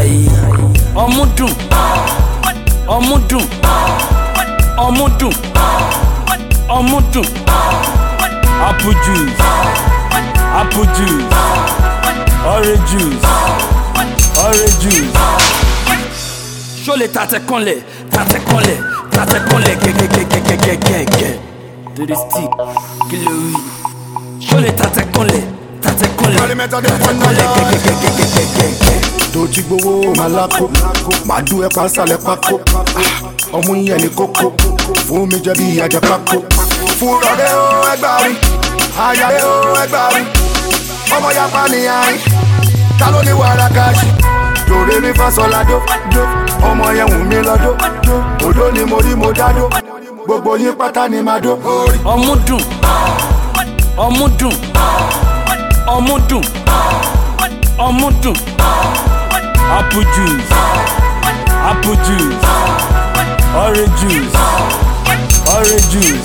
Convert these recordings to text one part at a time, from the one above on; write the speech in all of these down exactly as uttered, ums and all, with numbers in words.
Aye. Ọmúdùn, ọmúdùn, ọmúdùn, ọmúdùn. Apple juice, apple juice, orange juice, orange juice. Show le tate konle, tate konle, tate konle, ge ge ge ge ge ge ge ge. To the stick, kill the weed. Show le tate konle, tate konle, tate konle, ge ge ge ge ge ge ge. Doji gbowo malako, madu e pa sale pako. Ọmú yẹn ni kókó, fún mi jẹ bí ajẹ pako. Fúnra rẹ̀ ó ẹgbàá rí, aya rẹ̀ ó ẹgbàá rí. Ọmọ yapa ni ayin, ta ló ní wàrà káàṣì? Dòrè mi fásọládó, ọmọ yẹn wù mí lọ́dọ̀. Òdó ni mo rí mo dádó, gbogbo yín pátá ni máa dó. Ọmúdùn, ọmúdùn, ọmúdùn, ọmúdùn. Apple juice, apple juice, orange juice, orange juice.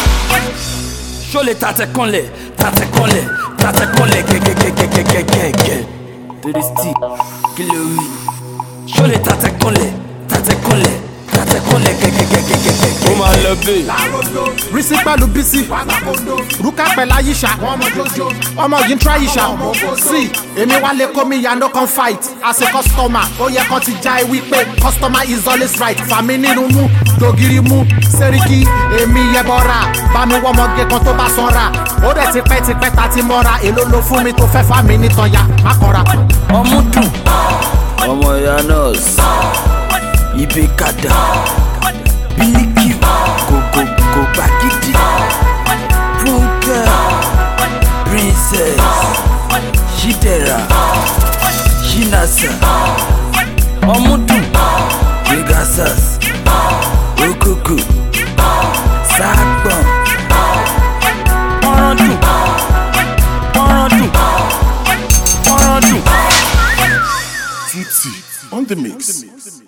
Show le tate konle, tate konle, tate konle, ge ge ge ge ge ge ge ge. To the stick, kill the weed. Show le tate konle, tate konle, tate konle, ge ge ge ge ge ge ge. Ó máa lọ bẹ́ẹ̀. Risi pẹ̀lú Bisi, Ruka pẹ̀lú Ayisha, ọmọ yìí ń try Ayisha. See, èmi wá lè kó mi ya no come fight. As a customer, ó yẹ kán ti já ewì pé customer is always right. Fàmí nínú mú, dògiri mú, Sẹ́ríkì, èmi yẹ bọ́ra. Bá mi wọ́n mọ́gé kan tó bá sanra. Ó dẹ̀ ti pẹ́ ti pẹ́ ta ti mọ́ra. Èló ló fún mi tó fẹ́ fà mí nítan ya, má kọ́ra. Ọmúdùn, ọmọ ìyá nọ́ọ̀sì, Ìbékadà, Bílíkì, Gògògò Gbàgìdì, Funke, Princess, Chidera, Chinasa, Ọmúdùn, Pegasus, Okoko, Sagbon, Pọ́nrọ́dùn, Pọ́nrọ́dùn, Pọ́nrọ́dùn. Titi on the mix.